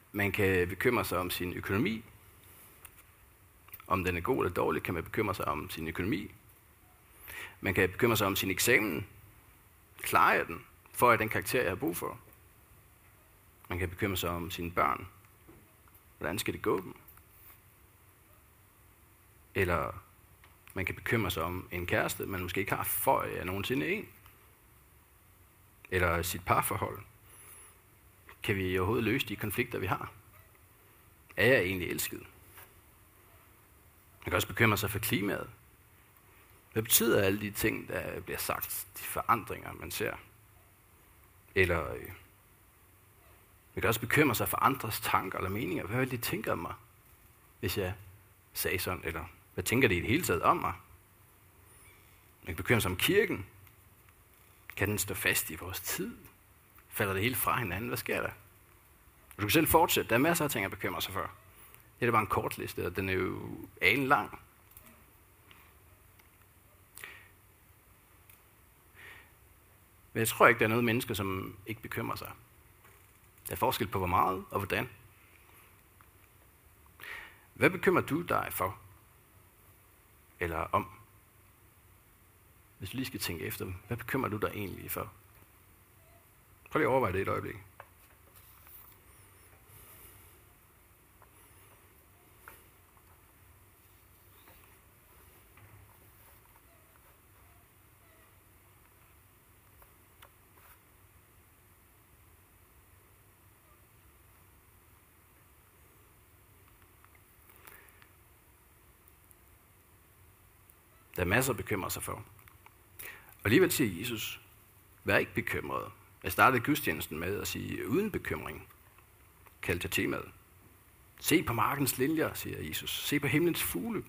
Man kan bekymre sig om sin økonomi. Om den er god eller dårlig, kan man bekymre sig om sin økonomi. Man kan bekymre sig om sin eksamen. Klarer jeg den? Får jeg den karakter, jeg har brug for? Man kan bekymre sig om sine børn. Hvordan skal det gå dem? Eller man kan bekymre sig om en kæreste, man måske ikke har, for jeg nogensinde en. Eller sit parforhold. Kan vi overhovedet løse de konflikter, vi har? Er jeg egentlig elsket? Man kan også bekymre sig for klimaet. Hvad betyder alle de ting, der bliver sagt, de forandringer, man ser? Eller man kan også bekymre sig for andres tanker eller meninger. Hvad vil de tænke om mig, hvis jeg sagde sådan? Eller hvad tænker de i det hele taget om mig? Man kan bekymre sig om kirken. Kan den stå fast i vores tid? Falder det helt fra hinanden? Hvad sker der? Du kan selv fortsætte. Der er masser af ting at bekymre sig for. Det er bare en kort liste, og den er jo alen lang. Men jeg tror ikke, der er noget mennesker, som ikke bekymrer sig. Der er forskel på, hvor meget og hvordan. Hvad bekymrer du dig for? Eller om? Hvis du lige skal tænke efter, hvad bekymrer du dig egentlig for? Prøv lige at overveje det et øjeblik. Der er masser at bekymre sig for. Og alligevel siger Jesus, vær ikke bekymret. Jeg startede gudstjenesten med at sige, uden bekymring, kald til temaet. Se på markens liljer, siger Jesus. Se på himlens fugle.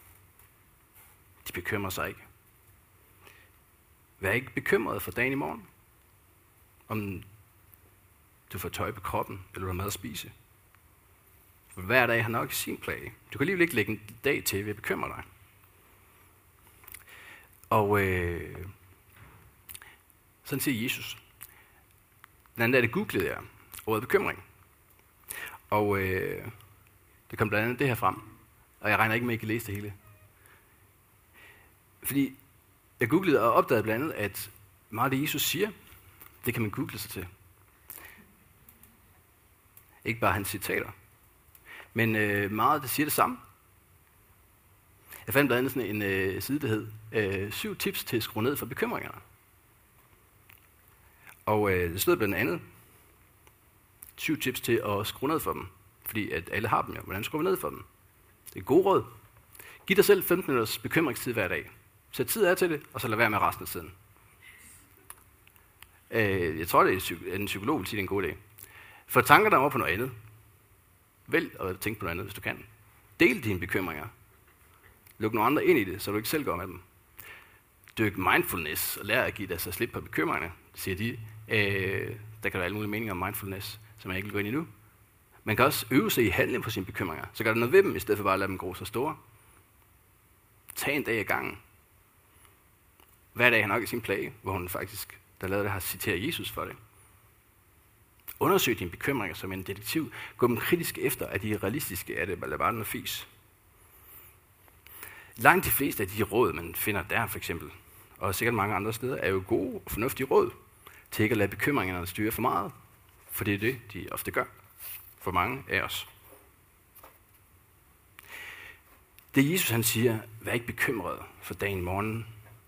De bekymrer sig ikke. Vær ikke bekymret for dagen i morgen. Om du får tøj på kroppen, eller du har mad at spise. For hver dag har nok sin plage. Du kan alligevel ikke lægge en dag til ved at bekymre dig. Og sådan siger Jesus. Den anden dag, det googlede jeg ordet bekymring. Og det kom blandt andet det her frem. Og jeg regner ikke med, at I kan læse det hele. Fordi jeg googlede og opdagede blandt andet, at meget af det, Jesus siger, det kan man google sig til. Ikke bare hans citater. Men meget, det siger det samme. Jeg fandt blandt andet sådan en side, der hed 7 tips til at skrue ned for bekymringerne. Og det stod blandt andet 7 tips til at skrue ned for dem. Fordi at alle har dem jo. Hvordan skruer vi ned for dem? Det er gode råd. Giv dig selv 15 minutters bekymringstid hver dag. Sæt tid af til det, og så lad være med resten af tiden. Jeg tror, det er en psykolog, vil sige, det er en god idé. Få tankerne over på noget andet. Vælg at tænke på noget andet, hvis du kan. Del dine bekymringer. Luk nogle andre ind i det, så du ikke selv går med dem. Dyk mindfulness og lær at give dig så slip på bekymringerne, siger de. Der kan være alle mulige meninger om mindfulness, som jeg ikke vil gå ind i nu. Man kan også øve sig i handling på sine bekymringer. Så gør der noget ved dem, i stedet for bare at lade dem gro så store. Tag en dag ad gangen. Hver dag har nok i sin plage, hvor hun faktisk, der lavede det her, citerer Jesus for det. Undersøg dine bekymringer som en detektiv. Gå dem kritisk efter, at de er realistiske, er det eller bare noget fis. Langt de fleste af de råd, man finder der for eksempel, og sikkert mange andre steder, er jo gode og fornuftige råd til ikke at lade bekymringerne styre for meget. For det er det, de ofte gør for mange af os. Det Jesus han siger, vær ikke bekymret for dagen i morgen,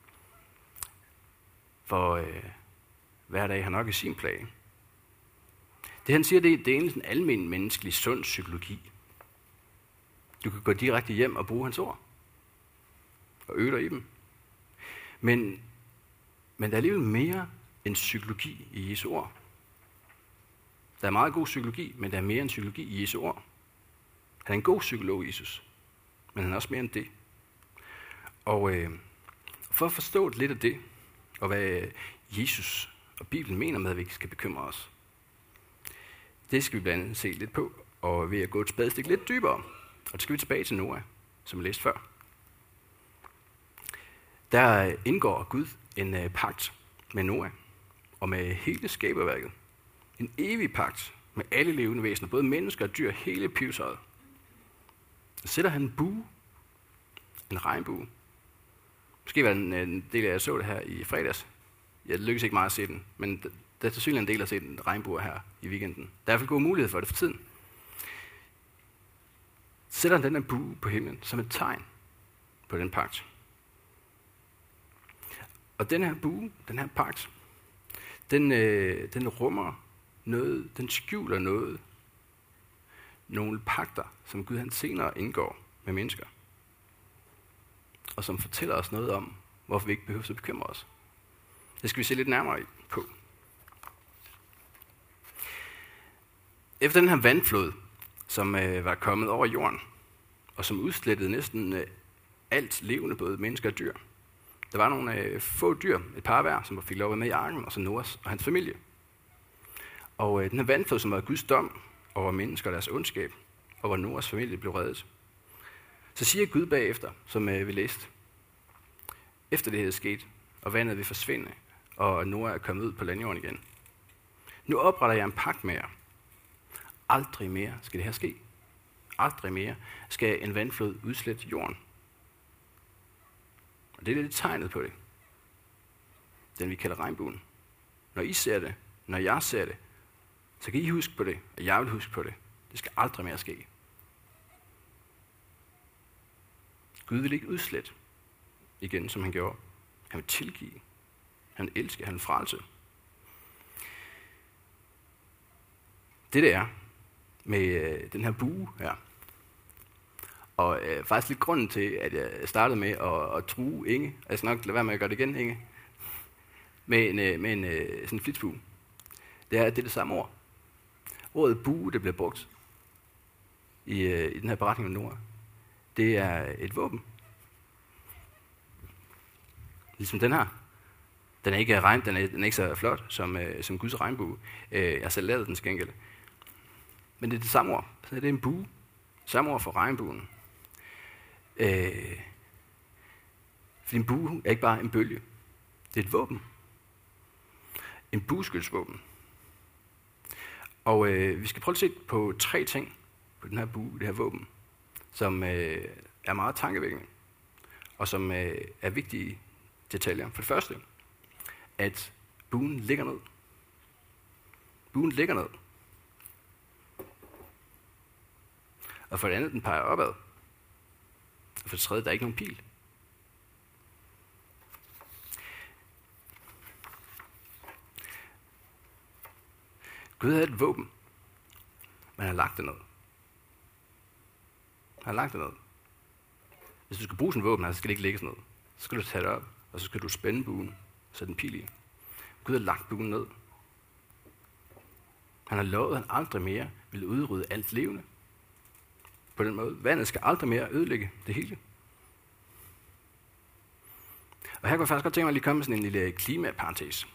for hver dag har nok i sin plage. Det han siger, det er egentlig en almen menneskelig sund psykologi. Du kan gå direkte hjem og bruge hans ord. Og øve dig i dem. Men der er alligevel mere end psykologi i Jesu ord. Der er meget god psykologi, men der er mere end psykologi i Jesu ord. Han er en god psykolog, Jesus. Men han er også mere end det. Og for at forstå lidt af det, og hvad Jesus og Bibelen mener med, at vi ikke skal bekymre os, det skal vi blandt andet se lidt på, og ved at gå et spadestik lidt dybere. Og så skal vi tilbage til Noah, som jeg læste før. Der indgår Gud en pagt med Noah og med hele skaberværket. En evig pagt, med alle levende væsener, både mennesker og dyr, hele pivsøjet. Så sætter han en bue, en regnbue. Måske var en del af jeg så det her i fredags. Jeg lykkedes ikke meget at se den, men der er selvfølgelig en del at se den regnbue her i weekenden. Der er i hvert fald god mulighed for det for tiden. Så sætter han den her bue på himlen som et tegn på den pagt. Og den her bue, den her pagt, den rummer noget, den skjuler noget. Nogle pagter, som Gud han senere indgår med mennesker. Og som fortæller os noget om, hvorfor vi ikke behøver at bekymre os. Det skal vi se lidt nærmere på. Efter den her vandflod, som var kommet over jorden, og som udslettede næsten alt levende, både mennesker og dyr. Der var nogle få dyr, et par hver, som fik lov at være med i arken, og så Noas og hans familie. Og den her vandflod, som var Guds dom over mennesker og deres ondskab, og hvor Noas familie blev reddet. Så siger Gud bagefter, som vi læste, efter det havde sket, og vandet vil forsvinde, og Noah er kommet ud på landjorden igen. Nu opretter jeg en pagt med jer. Aldrig mere skal det her ske. Aldrig mere skal en vandflod udslette jorden. Og det er lidt tegnet på det. Den vi kalder regnbuen. Når I ser det, når jeg ser det, så kan I huske på det, og jeg vil huske på det. Det skal aldrig mere ske. Gud vil ikke udslette igen, som han gjorde. Han vil tilgive. Han vil elske. Han vil frelse. Det er med den her bue her. Og faktisk lidt grunden til, at jeg startede med at true Inge. Jeg skal nok lade være med at gøre det igen, Inge. Med en sådan en flitsbue. Det er det samme ord. Ordet bue, det bliver brugt i den her beretning om Noah. Det er et våben. Ligesom den her. Den er ikke den er ikke så flot som Guds regnbue. Jeg har selv lavet den skænkel. Men det er det samme ord. Så det er en bue. Samme ord for regnbuen. For en bue er ikke bare en bølge. Det er et våben. En bueskyldsvåben. Og vi skal prøve at se på 3 ting på den her bue, det her våben, som er meget tankevækkende, og som er vigtige detaljer. For det første, at buen ligger ned. Buen ligger ned. Og for det andet, den peger opad. Og for det tredje, der er ikke nogen pil. Gud havde et våben, men han har lagt det ned. Han har lagt det ned. Hvis du skal bruge sådan et våben, så skal det ikke lægges ned. Så skal du tage det op, og så skal du spænde buen, og sætte en pil i. Gud har lagt buen ned. Han har lovet, at han aldrig mere vil udrydde alt levende. På den måde. Vandet skal aldrig mere ødelægge det hele. Og her kunne jeg faktisk godt tænke mig at lige komme med sådan en lille klimaparentes.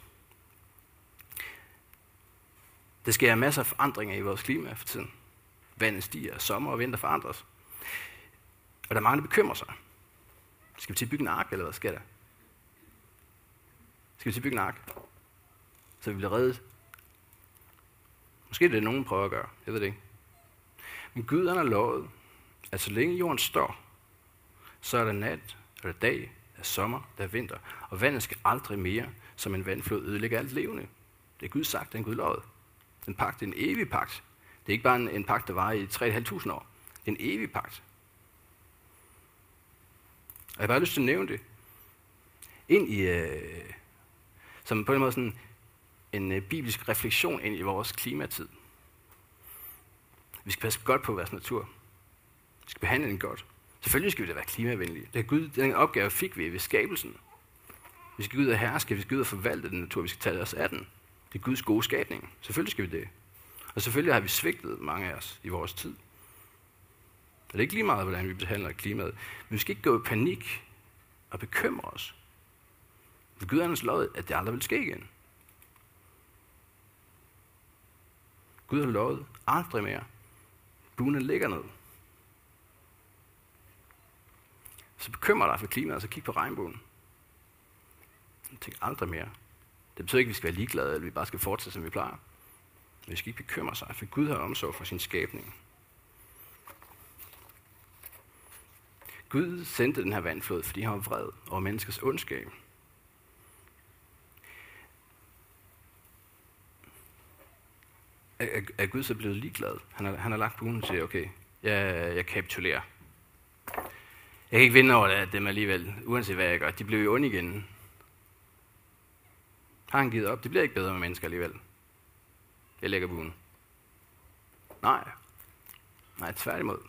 Der sker masser af forandringer i vores klima for tiden. Vandet stiger, sommer og vinter forandres. Og der er mange, der bekymrer sig. Skal vi til at bygge en ark, eller hvad sker der? Skal vi til at bygge en ark? Så vi bliver reddet. Måske er det nogen prøver at gøre. Jeg ved det ikke. Men Gud han har lovet, at så længe jorden står, så er der nat, er der dag, der er sommer, der er vinter. Og vandet skal aldrig mere, som en vandflod, ødelægge alt levende. Det er Gud sagt, det er Gud lovet. Den pagt er en evig pagt. Det er ikke bare en pagt, der varer i 3.500 år. Det er en evig pagt. Og jeg har bare lyst til at nævne det. Ind i, som på en måde sådan en bibelsk refleksion ind i vores klimatid. Vi skal passe godt på vores natur. Vi skal behandle den godt. Selvfølgelig skal vi da være klimavenlige. Det er Gud, den opgave fik vi ved skabelsen. Vi skal ud og herske, vi skal ud og forvalte den natur, vi skal tage os af den. Det er Guds gode skabning. Selvfølgelig skal vi det. Og selvfølgelig har vi svigtet mange af os i vores tid. Det er ikke lige meget, hvordan vi behandler klimaet. Men vi skal ikke gå i panik og bekymre os. For Gud har hans lovet, at det aldrig vil ske igen. Gud har lovet aldrig mere. Buen ligger ned. Så bekymrer dig for klimaet, og så kig på regnbuen. Tænk aldrig mere. Det betyder ikke, at vi skal være ligeglade, eller vi bare skal fortsætte, som vi plejer. Men vi skal ikke bekymre sig, for Gud har omsorg for sin skabning. Gud sendte den her vandflod, fordi han var vred over menneskers ondskab. Er Gud så blevet ligeglad? Han har lagt på hunden og siger, okay, jeg kapitulerer. Jeg kan ikke vinde over dem alligevel, uanset hvad jeg gør. De bliver jo onde igen. Har han givet op? Det bliver ikke bedre med mennesker alligevel. Jeg lægger buen. Nej, tværtimod.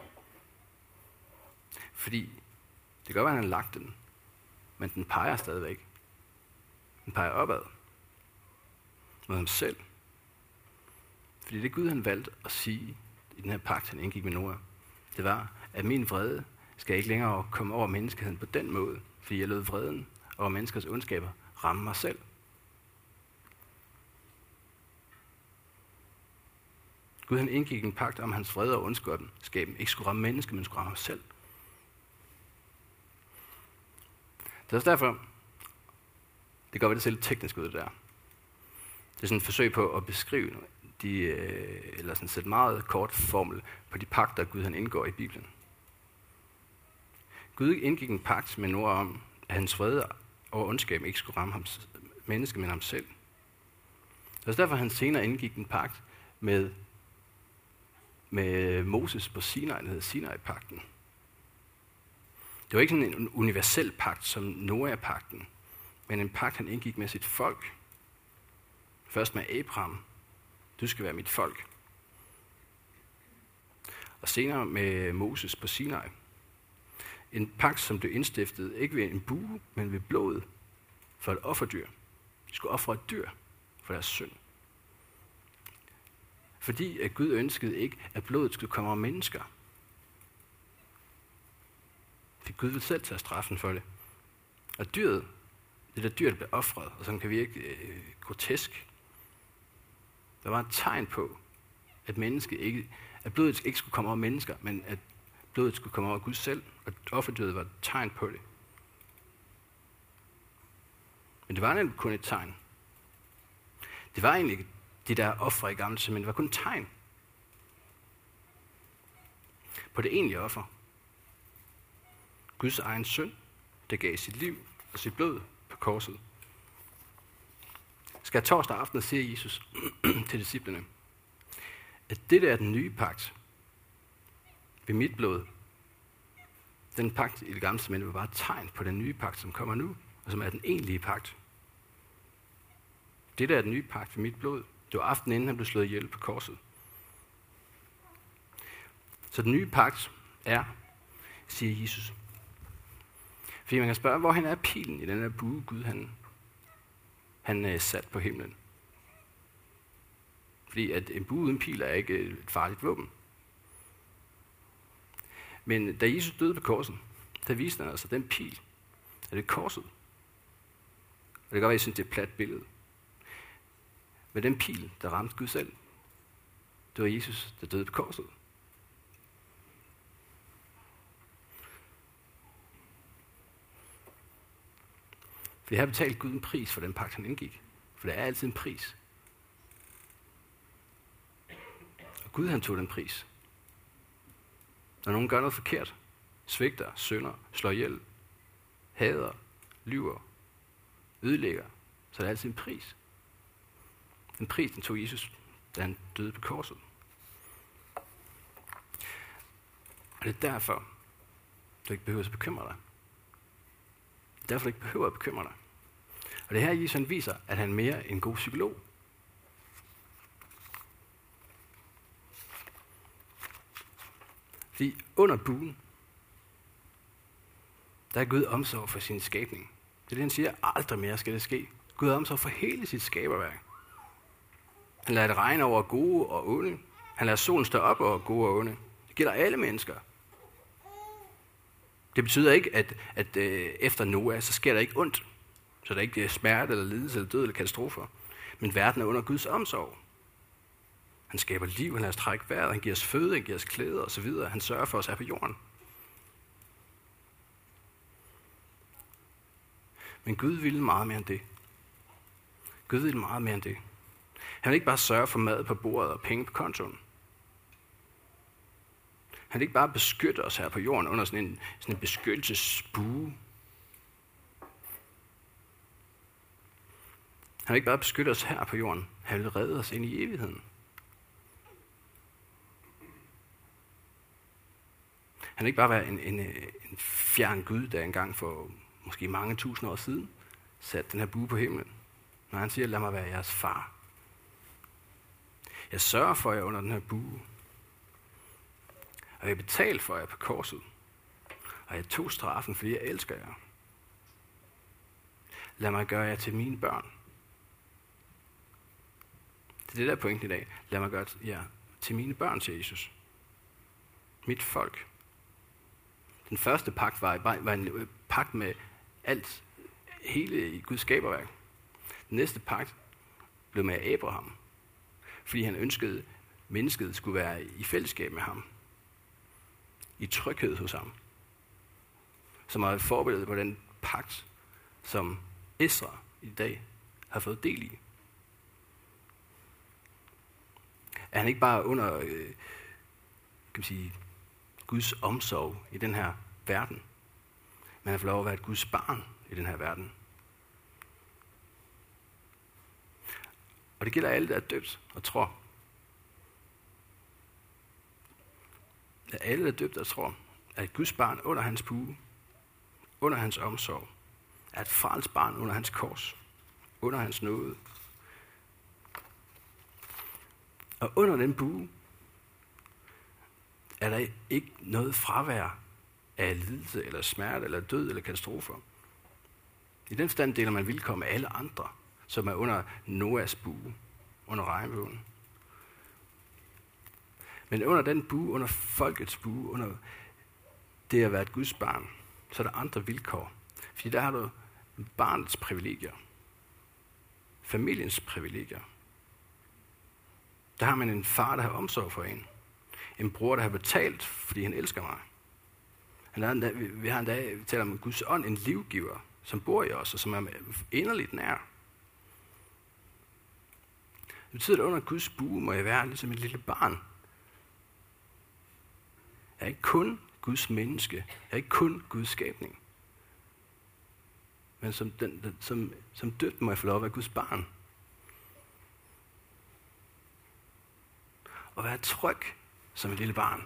Fordi det kan godt være, at han har lagt den, men den peger stadigvæk. Den peger opad. Mod ham selv. Fordi det Gud han valgte at sige i den her pagt, han indgik med Noah, det var, at min vrede skal ikke længere komme over menneskeheden på den måde, fordi jeg lod vreden over menneskers ondskaber ramme mig selv. Gud han indgik en pagt om, hans vrede og ondskaben ikke skulle ramme mennesker, men skulle ramme ham selv. Det er også derfor, det går ved det selv teknisk ud det der. Det er sådan et forsøg på at beskrive eller sådan sætte meget kort formel på de pagter, Gud han indgår i Bibelen. Gud indgik en pagt med Noah om, at hans vrede og ondskab ikke skulle ramme mennesket, men ham selv. Det er også derfor, han senere indgik en pagt med Moses på Sinai, der hedder Sinai-pagten. Det var ikke sådan en universel pagt som Noah-pagten, men en pagt, han indgik med sit folk. Først med Abraham. Du skal være mit folk. Og senere med Moses på Sinai. En pagt, som blev indstiftet ikke ved en bue, men ved blodet for et offerdyr. De skulle ofre et dyr for deres synd. Fordi at Gud ønskede ikke, at blodet skulle komme over mennesker. For Gud ville selv tage straffen for det. Og dyret, det der dyr, der blev ofret, og sådan kan vi ikke grotesk. Der var et tegn på, at blodet ikke skulle komme over mennesker, men at blodet skulle komme over Gud selv, og offerdyret var et tegn på det. Men det var nemlig kun et tegn. Det var egentlig ikke de der ofre i Gamle Testament, det var kun et tegn på det egentlige offer. Guds egen søn, der gav sit liv og sit blod på korset. Skal torsdag aften sige Jesus til disciplene, at det der er den nye pagt ved mit blod. Den pagt i det gamle testamente var bare et tegn på den nye pagt, som kommer nu, og som er den egentlige pagt. Det der er den nye pagt ved mit blod. Det var aftenen inden han blev slået ihjel på korset. Så den nye pagt er, siger Jesus. Fordi man kan spørge, hvorhen er pilen i den her bue, Gud han er sat på himlen. Fordi at en bue uden pil er ikke et farligt våben. Men da Jesus døde på korset, der viste han altså den pil, at det er korset. Og det kan godt være, at jeg synes, det er et plat billede. Men den pil, der ramte Gud selv, det var Jesus, der døde på korset. For her betalte Gud en pris for den pagt, han indgik. For der er altid en pris. Og Gud, han tog den pris. Når nogen gør noget forkert, svigter, synder, slår ihjel, hader, lyver, ødelægger, så er der altid en pris. Den pris, den tog Jesus, da han døde på korset. Og det er derfor, du ikke behøver at bekymre dig. Det er derfor, du ikke behøver at bekymre dig. Og det her, Jesus han viser, at han er mere en god psykolog. Fordi under buen, der er Gud omsorg for sin skabning. Det er det, han siger, aldrig mere skal det ske. Gud har omsorg for hele sit skaberværk. Han lader det regne over gode og onde. Han lader solen stå op over gode og onde. Det gælder alle mennesker. Det betyder ikke, at efter Noah, så sker der ikke ondt. Så der ikke er smerte, eller lidelse, eller død, eller katastrofer. Men verden er under Guds omsorg. Han skaber liv, han lader os trække vejret, han giver os føde, han giver os klæder osv. Han sørger for os her på jorden. Men Gud ville meget mere end det. Gud ville meget mere end det. Han vil ikke bare sørge for mad på bordet og penge på kontoen. Han vil ikke bare beskytte os her på jorden under sådan en beskyttelsesbue. Han vil ikke bare beskytte os her på jorden. Han vil redde os ind i evigheden. Han vil ikke bare være en fjern Gud, der engang for måske mange tusind år siden satte den her bue på himlen. Når han siger, lad mig være jeres far. Jeg sørger for jer under den her bue. Og jeg betalte for jer på korset. Og jeg tog straffen, fordi jeg elsker jer. Lad mig gøre jer til mine børn. Det er det der pointen i dag. Lad mig gøre jer til mine børn, siger Jesus. Mit folk. Den første pagt var en pagt med alt, hele i Guds skaberværk. Den næste pagt blev med Abraham, fordi han ønskede, at mennesket skulle være i fællesskab med ham. I tryghed hos ham. Som er et forbillede på den pagt, som Esra i dag har fået del i. Er han ikke bare under kan man sige, Guds omsorg i den her verden, men han får lov at være et Guds barn i den her verden. Og det gælder alle, der er døbt og tror. At alle, der er døbt og tror, er et Guds barn under hans bue, under hans omsorg, er et frelst barn under hans kors, under hans nåde. Og under den bue er der ikke noget fravær af lidelse, eller smerte, eller død, eller katastrofer. I den forstand deler man vilkår med alle andre, som er under Noas bue, under regnbuen. Men under den bue, under folkets bue, under det at være et Guds barn, så er der andre vilkår. Fordi der har du barnets privilegier. Familiens privilegier. Der har man en far, der har omsorg for en. En bror, der har betalt, fordi han elsker mig. Vi har en dag, vi taler om Guds ånd, en livgiver, som bor i os, og som er inderligt nær. Det betyder, at under Guds bue må jeg være ligesom et lille barn. Jeg er ikke kun Guds menneske. Jeg er ikke kun Guds skabning. Men som døbt må jeg få lov at være Guds barn. Og være tryg som et lille barn.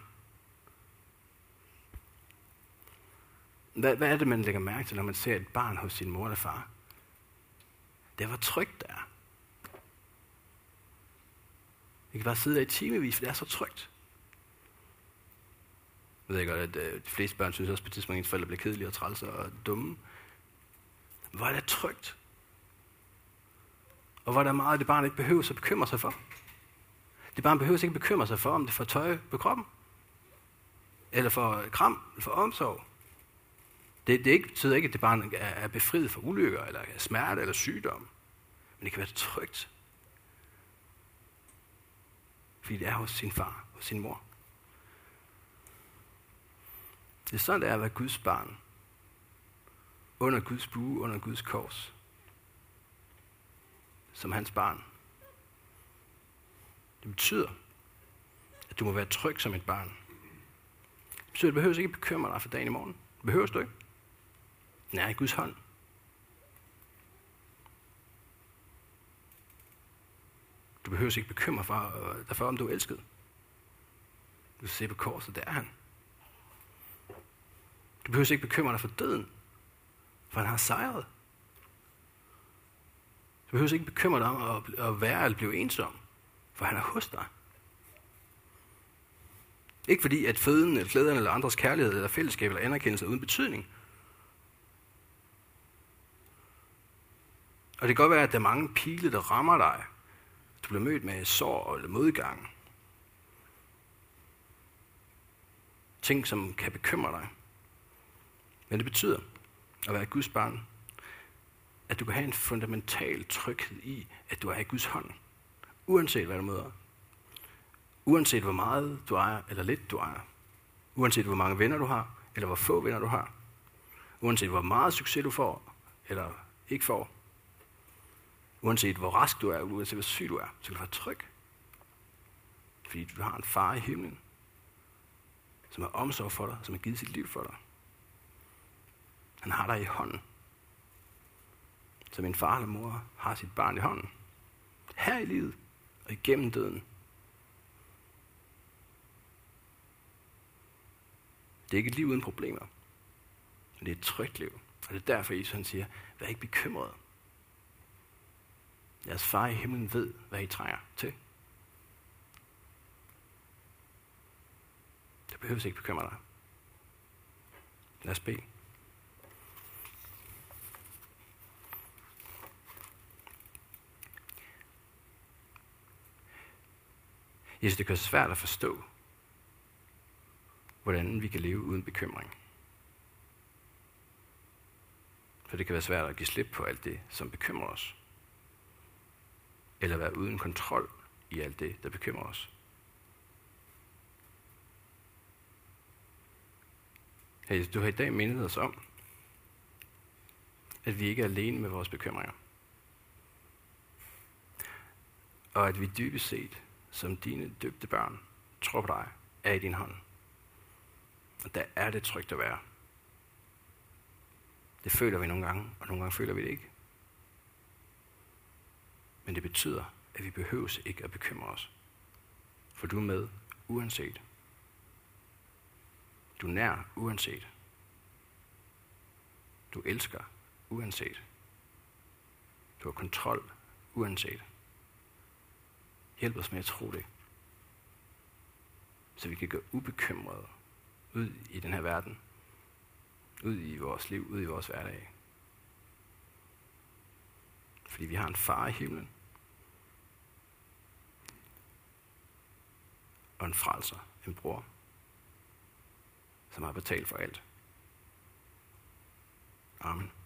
Hvad er det, man lægger mærke til, når man ser et barn hos sin mor eller far? Det er, hvor trygt det er. Vi kan bare sidde der i timevis, for det er så trygt. Jeg ved godt, at de fleste børn synes også på et tidspunkt, at ens forældre bliver kedelige og trælse og dumme. Hvor er det trygt? Og hvor er der meget, det barn ikke behøver at bekymre sig for? Det barn behøver ikke bekymre sig for, om det får tøj på kroppen. Eller for kram, eller for omsorg. Det betyder ikke, at det barn er befriet for ulykker, eller smerte, eller sygdom. Men det kan være trygt. Fordi det er hos sin far, hos sin mor. Det er sådan, det er at være Guds barn. Under Guds bue, under Guds kors. Som hans barn. Det betyder, at du må være tryg som et barn. Det betyder, at du behøver ikke bekymre dig for dagen i morgen. Det behøver du ikke. Den er i Guds hånd. Du behøver ikke bekymre dig for, om du er elsket. Du ser på korset, det er han. Du behøver ikke bekymre dig for døden, for han har sejret. Du behøver ikke bekymre dig om at være eller blive ensom, for han er hos dig. Ikke fordi, at føden, eller klæderne, eller andres kærlighed, eller fællesskab, eller anerkendelse er uden betydning. Og det kan godt være, at der er mange pile, der rammer dig. Du bliver mødt med sår eller modgang. Ting, som kan bekymre dig. Men det betyder at være Guds barn, at du kan have en fundamental tryghed i, at du er i Guds hånd. Uanset hvad du møder. Uanset hvor meget du ejer, eller lidt du ejer. Uanset hvor mange venner du har, eller hvor få venner du har. Uanset hvor meget succes du får, eller ikke får. Uanset hvor rask du er, uanset hvor syg du er, så kan du være tryg. Fordi du har en far i himlen, som har omsorg for dig, som har givet sit liv for dig. Han har dig i hånden. Som en far eller mor har sit barn i hånden. Her i livet og igennem døden. Det er ikke et liv uden problemer, men det er et trygt liv. Og det er derfor, Jesus han siger, vær ikke bekymret. Jeres far i himlen ved, hvad I trænger til. Du behøver ikke bekymre dig. Lad os bede. Jesus, det kan være svært at forstå, hvordan vi kan leve uden bekymring. For det kan være svært at give slip på alt det, som bekymrer os. Eller være uden kontrol i alt det, der bekymrer os. Hey, du har i dag mindet os om, at vi ikke er alene med vores bekymringer. Og at vi dybest set, som dine døbte børn, tror på dig, er i din hånd. Og der er det trygt at være. Det føler vi nogle gange, og nogle gange føler vi det ikke. Men det betyder, at vi behøves ikke at bekymre os. For du er med uanset. Du er nær uanset. Du elsker uanset. Du har kontrol uanset. Hjælp os med at tro det. Så vi kan gå ubekymrede ud i den her verden. Ud i vores liv, ud i vores hverdag. Fordi vi har en far i himlen. Og en frelser, en bror, som har betalt for alt. Amen.